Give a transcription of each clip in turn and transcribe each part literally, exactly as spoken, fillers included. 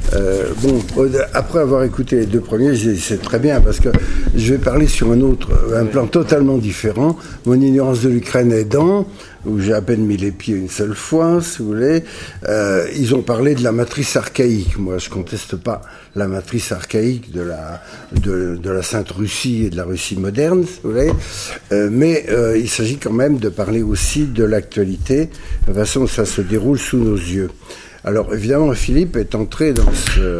Euh, bon, après avoir écouté les deux premiers, c'est très bien parce que je vais parler sur un autre, un plan totalement différent. Mon ignorance de l'Ukraine aidant, où j'ai à peine mis les pieds une seule fois, si vous voulez. Euh, ils ont parlé de la matrice archaïque. Moi, je conteste pas la matrice archaïque de la de, de la Sainte Russie et de la Russie moderne, si vous voulez. Euh, mais euh, il s'agit quand même de parler aussi de l'actualité, de la façon dont ça se déroule sous nos yeux. Alors évidemment, Philippe est entré dans ce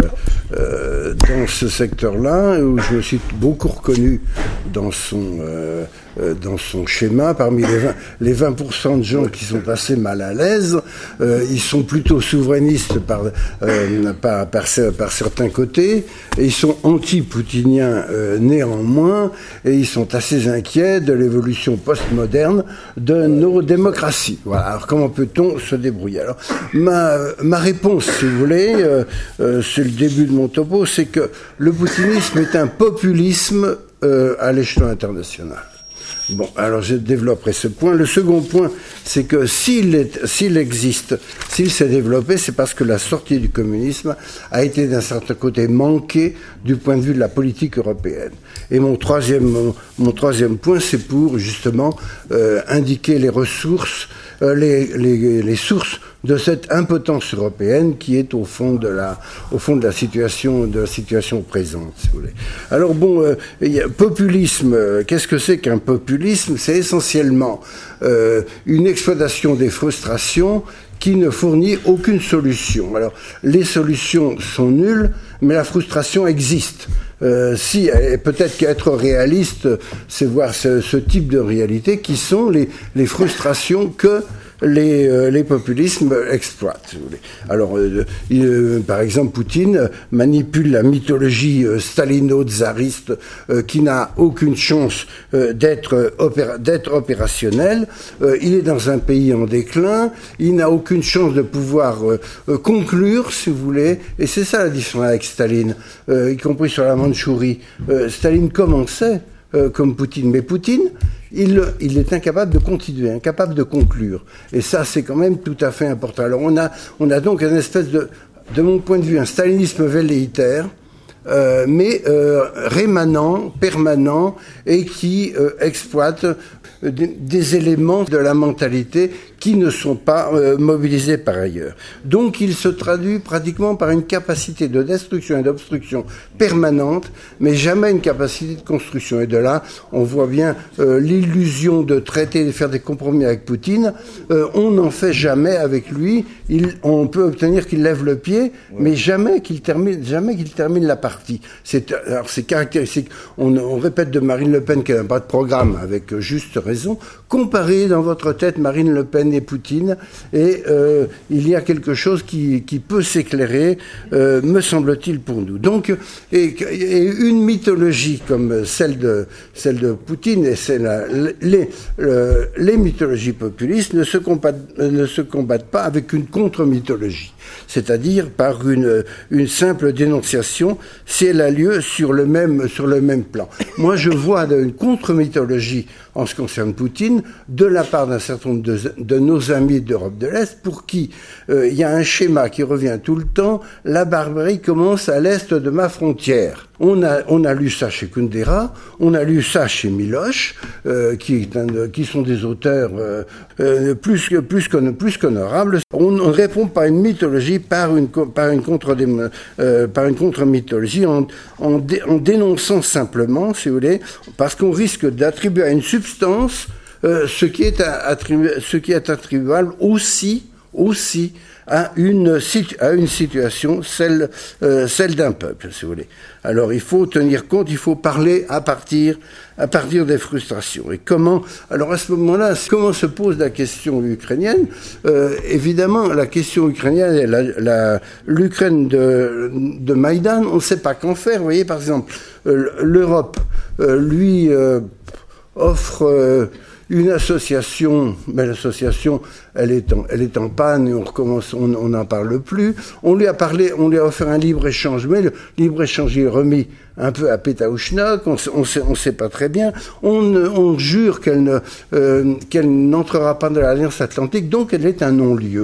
euh, dans ce secteur-là où je me suis beaucoup reconnu dans son euh, euh, dans son schéma. Parmi les vingt, les vingt pour cent de gens qui sont assez mal à l'aise, euh, ils sont plutôt souverainistes par euh, par, par par certains côtés et ils sont anti-poutiniens euh, néanmoins et ils sont assez inquiets de l'évolution postmoderne de nos démocraties. Voilà. Alors comment peut-on se débrouiller? Alors ma Ma réponse, si vous voulez, euh, euh, c'est le début de mon topo, c'est que le poutinisme est un populisme euh, à l'échelon international. Bon, alors je développerai ce point. Le second point, c'est que s'il est, s'il existe, s'il s'est développé, c'est parce que la sortie du communisme a été d'un certain côté manquée du point de vue de la politique européenne. Et mon troisième, mon, mon troisième point, c'est pour justement euh, indiquer les ressources, euh, les, les, les sources de cette impotence européenne qui est au fond de la, au fond de la situation, de la situation présente, si vous voulez. Alors bon, euh, il y a, populisme. Euh, qu'est-ce que c'est qu'un populisme? C'est essentiellement euh, une exploitation des frustrations qui ne fournit aucune solution. Alors, les solutions sont nulles, mais la frustration existe. Euh, si, et peut-être qu'être réaliste, c'est voir ce, ce type de réalité qui sont les, les frustrations que les, euh, les populismes exploitent. Si vous voulez. Alors, euh, euh, par exemple, Poutine manipule la mythologie euh, stalino-tsariste euh, qui n'a aucune chance euh, d'être, opéra- d'être opérationnelle. Euh, il est dans un pays en déclin, il n'a aucune chance de pouvoir euh, euh, conclure, si vous voulez, et c'est ça la différence avec Staline, euh, y compris sur la Mandchourie. Euh, Staline commençait euh, comme Poutine, mais Poutine, Il, il est incapable de continuer, incapable de conclure. Et ça, c'est quand même tout à fait important. Alors, on a, on a donc une espèce de, de mon point de vue, un stalinisme velléitaire, euh, mais euh, rémanent, permanent, et qui euh, exploite euh, des, des éléments de la mentalité qui ne sont pas euh, mobilisés par ailleurs. Donc, il se traduit pratiquement par une capacité de destruction et d'obstruction permanente, mais jamais une capacité de construction. Et de là, on voit bien euh, l'illusion de traiter, de faire des compromis avec Poutine. Euh, on n'en fait jamais avec lui. Il, on peut obtenir qu'il lève le pied, ouais. mais jamais qu'il termine, jamais qu'il termine la partie. C'est, alors, c'est caractéristique. On, on répète de Marine Le Pen qu'elle n'a pas de programme, avec juste raison. Comparez dans votre tête Marine Le Pen et Poutine, et euh, il y a quelque chose qui, qui peut s'éclairer, euh, me semble-t-il, pour nous. Donc, et, et une mythologie comme celle de, celle de Poutine, et c'est la, les, le, les mythologies populistes ne se combattent, ne se combattent pas avec une contre-mythologie, c'est-à-dire par une, une simple dénonciation, si elle a lieu sur le même, sur le même plan. Moi, je vois une contre-mythologie en ce qui concerne Poutine, de la part d'un certain nombre de, de nos amis d'Europe de l'Est, pour qui euh, il y a un schéma qui revient tout le temps, la barbarie commence à l'est de ma frontière. On a, on a lu ça chez Kundera, on a lu ça chez Miloche, euh, qui, qui sont des auteurs euh, euh, plus, plus, plus qu'honorables. On ne répond pas à une mythologie par une, par une, contre, euh, par une contre-mythologie, en, en, dé, en dénonçant simplement, si vous voulez, parce qu'on risque d'attribuer à une substance euh, ce qui est attribué, ce qui est attribuable aussi, aussi à une, à une situation, celle, euh, celle d'un peuple, si vous voulez. Alors, il faut tenir compte, il faut parler à partir, à partir des frustrations. Et comment, alors à ce moment-là, comment se pose la question ukrainienne? euh, Évidemment, la question ukrainienne est la, la, l'Ukraine de, de Maïdan, on ne sait pas qu'en faire. Vous voyez, par exemple, euh, l'Europe, euh, lui, euh, offre... Euh, une association, mais l'association, elle est en, elle est en panne et on recommence, on n'en parle plus. On lui a parlé, on lui a offert un libre-échange, mais le libre-échange est remis un peu à Pétaouchnok, on on sait, on sait pas très bien. On, on jure qu'elle ne, euh, qu'elle n'entrera pas dans l'Alliance Atlantique, donc elle est un non-lieu.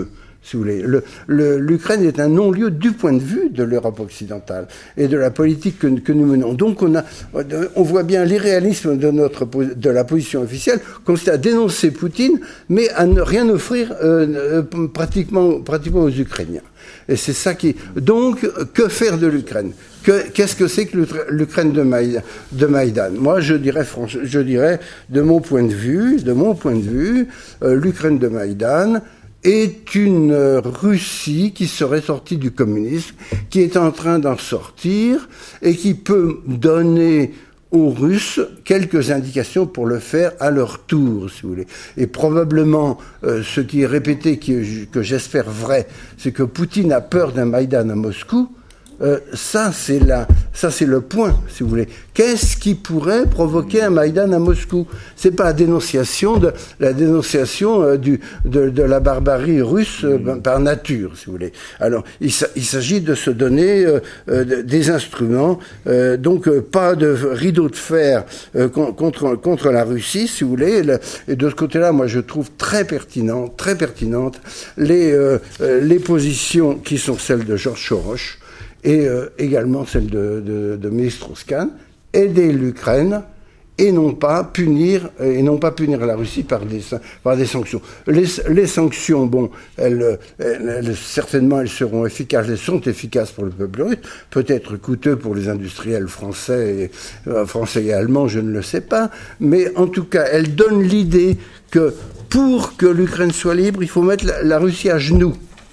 si vous voulez. Le, le, L'Ukraine est un non-lieu du point de vue de l'Europe occidentale et de la politique que, que nous menons. Donc on, a, on voit bien l'irréalisme de, notre, de la position officielle, consiste à dénoncer Poutine, mais à ne rien offrir euh, pratiquement, pratiquement aux Ukrainiens. Et c'est ça qui... Donc, que faire de l'Ukraine ? que, Qu'est-ce que c'est que l'Ukraine de Maïdan, de Maïdan ? Moi, je dirais, franchement, je dirais, de mon point de vue, de mon point de vue, euh, l'Ukraine de Maïdan est une Russie qui serait sortie du communisme, qui est en train d'en sortir et qui peut donner aux Russes quelques indications pour le faire à leur tour, si vous voulez. Et probablement, euh, ce qui est répété, qui, que j'espère vrai, c'est que Poutine a peur d'un Maïdan à Moscou. Euh, ça, c'est la, ça, c'est le point, si vous voulez. Qu'est-ce qui pourrait provoquer un Maïdan à Moscou ? C'est pas la dénonciation de la dénonciation euh, du de, de la barbarie russe euh, ben, par nature, si vous voulez. Alors, il, il s'agit de se donner euh, euh, des instruments, euh, donc euh, pas de rideau de fer euh, contre contre la Russie, si vous voulez. Et, le, et de ce côté-là, moi, je trouve très pertinent, très pertinentes les euh, les positions qui sont celles de Georges Soros. Et euh, également celle de, de, de Meir Strauss-Kahn, aider l'Ukraine et non pas punir et non pas punir la Russie par des par des sanctions. Les, les sanctions, bon, elles, elles, elles certainement elles seront efficaces, elles sont efficaces pour le peuple russe, peut-être coûteux pour les industriels français et euh, français et allemands, je ne le sais pas, mais en tout cas, elles donnent l'idée que pour que l'Ukraine soit libre, il faut mettre la, la Russie à genoux.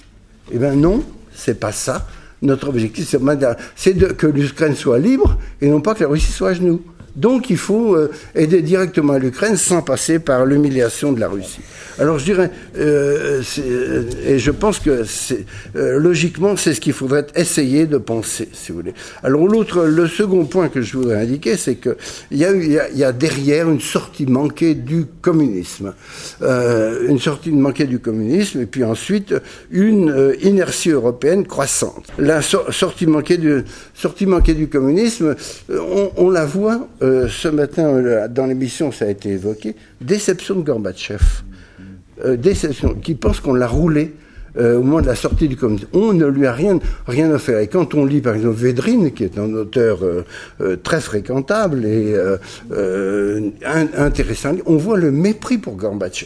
Eh ben non, c'est pas ça. Notre objectif, c'est, c'est de, que l'Ukraine soit libre et non pas que la Russie soit à genoux. Donc il faut euh, aider directement l'Ukraine sans passer par l'humiliation de la Russie. Alors je dirais, euh, c'est, et je pense que c'est, euh, logiquement c'est ce qu'il faudrait essayer de penser, si vous voulez. Alors l'autre, le second point que je voudrais indiquer, c'est que il y a eu, il y a, il y a derrière une sortie manquée du communisme, euh, une sortie manquée du communisme, et puis ensuite une euh, inertie européenne croissante. La so- sortie manquée du sortie manquée du communisme, euh, on, on la voit. Euh, ce matin, euh, dans l'émission, ça a été évoqué, déception de Gorbatchev. Euh, déception, qui pense qu'on l'a roulé euh, au moment de la sortie du communisme. On ne lui a rien, rien offert. Et quand on lit, par exemple, Védrine, qui est un auteur euh, euh, très fréquentable et euh, euh, intéressant, on voit le mépris pour Gorbatchev.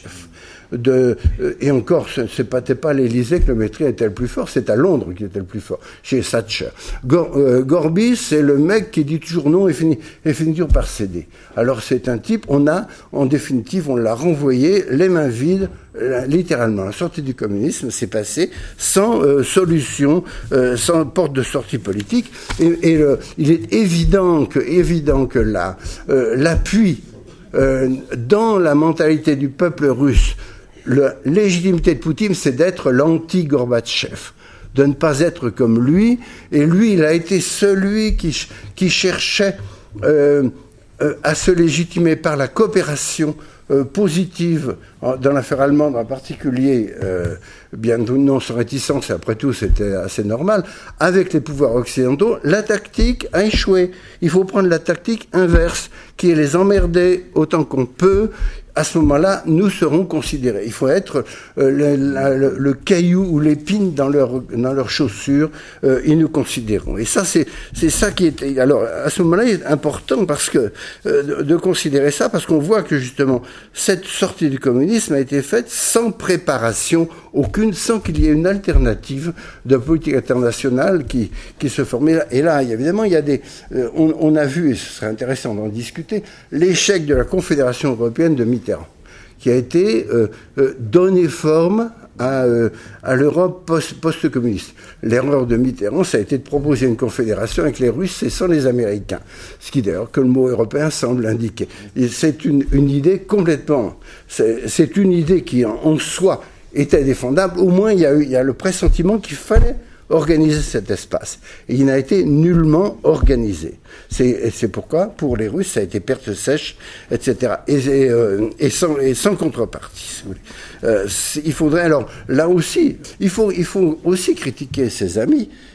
De, et encore, ce n'est pas, pas l'Élysée que le mépris était le plus fort, c'est à Londres qu'il était le plus fort, chez Thatcher. Gor, euh, Gorby, c'est le mec qui dit toujours non et finit, et finit toujours par céder. Alors c'est un type, on a, en définitive, on l'a renvoyé les mains vides, littéralement. La sortie du communisme s'est passée sans euh, solution, euh, sans porte de sortie politique, et, et le, il est évident que, évident que là, euh, l'appui euh, dans la mentalité du peuple russe, la légitimité de Poutine, c'est d'être l'anti-Gorbatchev, de ne pas être comme lui. Et lui, il a été celui qui, qui cherchait euh, euh, à se légitimer par la coopération euh, positive, dans l'affaire allemande en particulier, euh, bien non sans réticence, et après tout c'était assez normal, avec les pouvoirs occidentaux. La tactique a échoué. Il faut prendre la tactique inverse, qui est les emmerder autant qu'on peut. À ce moment-là, nous serons considérés. Il faut être euh, le, la, le, le caillou ou l'épine dans leur dans leurs chaussures. Euh, ils nous considéreront. Et ça, c'est c'est ça qui est. Alors, à ce moment-là, il est important parce que euh, de, de considérer ça, parce qu'on voit que justement cette sortie du communisme a été faite sans préparation aucune, sans qu'il y ait une alternative de politique internationale qui qui se formait. Et là, évidemment, il y a des. Euh, on, on a vu, et ce serait intéressant d'en discuter, l'échec de la Confédération européenne de Mitterrand, qui a été euh, euh, donné forme à, euh, à l'Europe post, post-communiste. L'erreur de Mitterrand, ça a été de proposer une confédération avec les Russes et sans les Américains. Ce qui d'ailleurs que le mot européen semble indiquer. Et c'est une, une idée complètement... C'est, c'est une idée qui en, en soi était défendable. Au moins, il y a eu, il y a le pressentiment qu'il fallait organiser cet espace. Et il n'a été nullement organisé. C'est, c'est pourquoi, pour les Russes, ça a été perte sèche, et cetera. Et, et, euh, et, sans, et sans contrepartie, si vous voulez. Euh, il faudrait, alors, là aussi, il faut, il faut aussi critiquer ses amis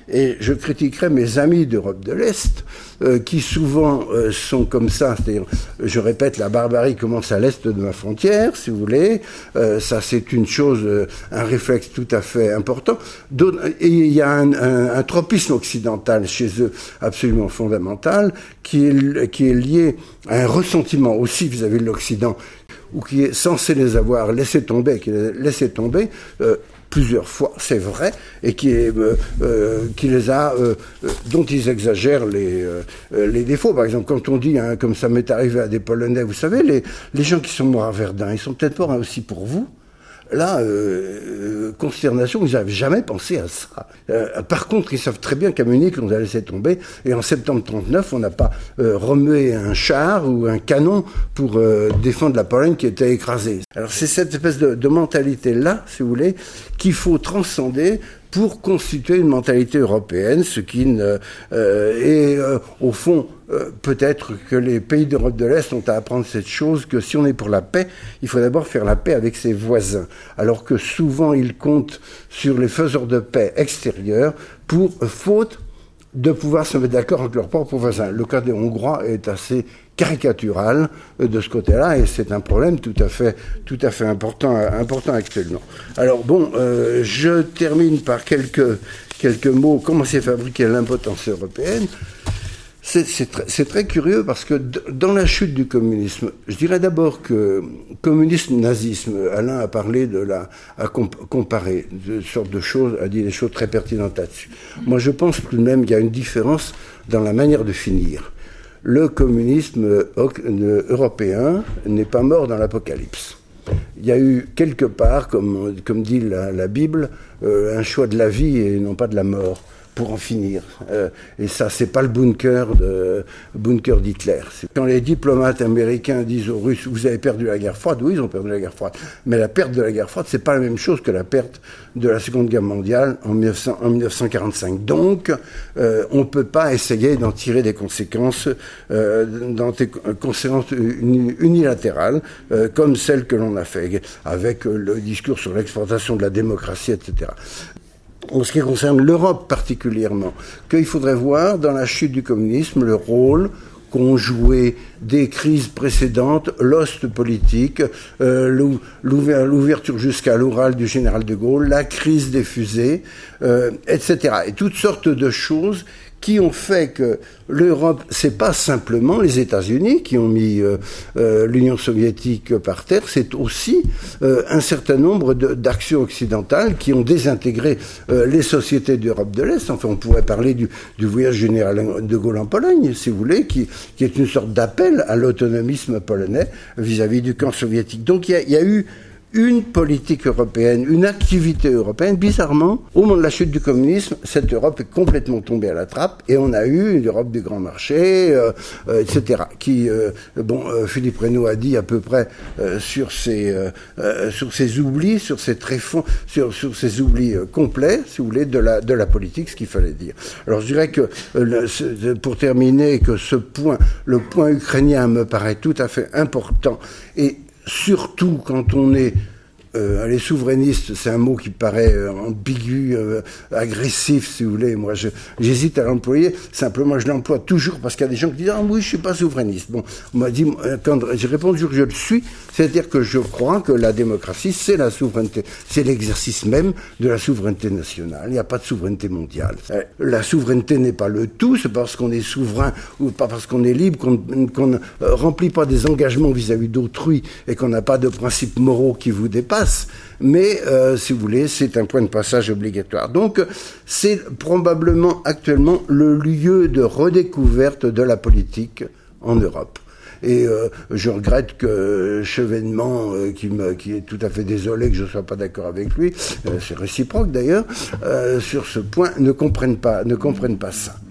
Et je critiquerai mes amis d'Europe de l'Est, euh, qui souvent euh, sont comme ça, c'est-à-dire, je répète, la barbarie commence à l'est de ma frontière, si vous voulez, euh, ça c'est une chose, euh, un réflexe tout à fait important. D'autres, et il y a un, un, un tropisme occidental chez eux absolument fondamental, qui est, qui est lié à un ressentiment aussi vis-à-vis de l'Occident, ou qui est censé les avoir laissés tomber, qui les laissé tomber, euh, plusieurs fois, c'est vrai, et qui, est, euh, euh, qui les a, euh, dont ils exagèrent les, euh, les défauts. Par exemple, quand on dit, hein, comme ça m'est arrivé à des Polonais, vous savez, les, les gens qui sont morts à Verdun, ils sont peut-être morts aussi pour vous. Là, euh, euh, consternation, ils n'avaient jamais pensé à ça. Euh, par contre, ils savent très bien qu'à Munich, on a laissé tomber, et en septembre trente-neuf, on n'a pas euh, remué un char ou un canon pour euh, défendre la Pologne qui était écrasée. Alors c'est cette espèce de, de mentalité-là, si vous voulez, qu'il faut transcender pour constituer une mentalité européenne, ce qui ne, euh, est, euh, au fond, euh, peut-être que les pays d'Europe de l'Est ont à apprendre cette chose, que si on est pour la paix, il faut d'abord faire la paix avec ses voisins, alors que souvent ils comptent sur les faiseurs de paix extérieurs pour, euh, faute de pouvoir se mettre d'accord avec leurs propres voisins. Le cas des Hongrois est assez caricatural de ce côté-là, et c'est un problème tout à fait, tout à fait important, important actuellement. Alors bon, euh, je termine par quelques, quelques mots. Comment s'est fabriquée l'impotence européenne ? C'est, c'est, très, c'est très curieux parce que d- dans la chute du communisme, je dirais d'abord que communisme, nazisme, Alain a parlé de la, a comp- comparé de sortes de choses, a dit des choses très pertinentes là-dessus. Moi, je pense tout de même qu'il y a une différence dans la manière de finir. Le communisme européen n'est pas mort dans l'apocalypse. Il y a eu quelque part, comme, comme dit la, la Bible, euh, un choix de la vie et non pas de la mort, pour en finir. Euh, et ça, c'est pas le bunker de bunker d'Hitler. C'est quand les diplomates américains disent aux Russes, vous avez perdu la guerre froide, oui, ils ont perdu la guerre froide. Mais la perte de la guerre froide, c'est pas la même chose que la perte de la Seconde Guerre mondiale en, mille neuf cents, en mille neuf cent quarante-cinq. Donc, euh, on peut pas essayer d'en tirer des conséquences, euh, dans des conséquences unilatérales, euh, comme celles que l'on a fait, avec le discours sur l'exportation de la démocratie, et cetera. En ce qui concerne l'Europe particulièrement, qu'il faudrait voir dans la chute du communisme le rôle qu'ont joué des crises précédentes, l'ost politique, euh, l'ouverture jusqu'à l'Oural du général de Gaulle, la crise des fusées, euh, et cetera. Et toutes sortes de choses qui ont fait que l'Europe, c'est pas simplement les États-Unis qui ont mis euh, euh, l'Union soviétique par terre, c'est aussi euh, un certain nombre de, d'actions occidentales qui ont désintégré euh, les sociétés d'Europe de l'Est. Enfin, on pourrait parler du, du voyage du général de Gaulle en Pologne, si vous voulez, qui, qui est une sorte d'appel à l'autonomisme polonais vis-à-vis du camp soviétique. Donc, il y a, il y a eu une politique européenne, une activité européenne. Bizarrement, au moment de la chute du communisme, cette Europe est complètement tombée à la trappe et on a eu une Europe du grand marché, euh, euh, et cetera. Qui, euh, bon, euh, Philippe Reynaud a dit à peu près euh, sur ces euh, euh, sur ces oublis, sur ces tréfonds, sur sur ces oublis euh, complets, si vous voulez, de la de la politique, ce qu'il fallait dire. Alors, je dirais que euh, le, ce, pour terminer, que ce point, le point ukrainien me paraît tout à fait important et surtout quand on est euh, les souverainistes, c'est un mot qui paraît euh, ambigu, euh, agressif, si vous voulez. Moi, je, j'hésite à l'employer. Simplement, je l'emploie toujours parce qu'il y a des gens qui disent « Ah oui, je suis pas souverainiste ». Bon, on m'a dit, quand j'ai répondu que je le suis, c'est-à-dire que je crois que la démocratie, c'est la souveraineté, c'est l'exercice même de la souveraineté nationale. Il n'y a pas de souveraineté mondiale. La souveraineté n'est pas le tout, c'est parce qu'on est souverain ou pas parce qu'on est libre, qu'on, qu'on ne remplit pas des engagements vis-à-vis d'autrui et qu'on n'a pas de principes moraux qui vous dépassent. Mais, euh, si vous voulez, c'est un point de passage obligatoire. Donc, c'est probablement actuellement le lieu de redécouverte de la politique en Europe. Et euh, je regrette que Chevènement, euh, qui, me, qui est tout à fait désolé que je ne sois pas d'accord avec lui, euh, c'est réciproque d'ailleurs, euh, sur ce point, ne comprenne pas, ne comprenne pas ça.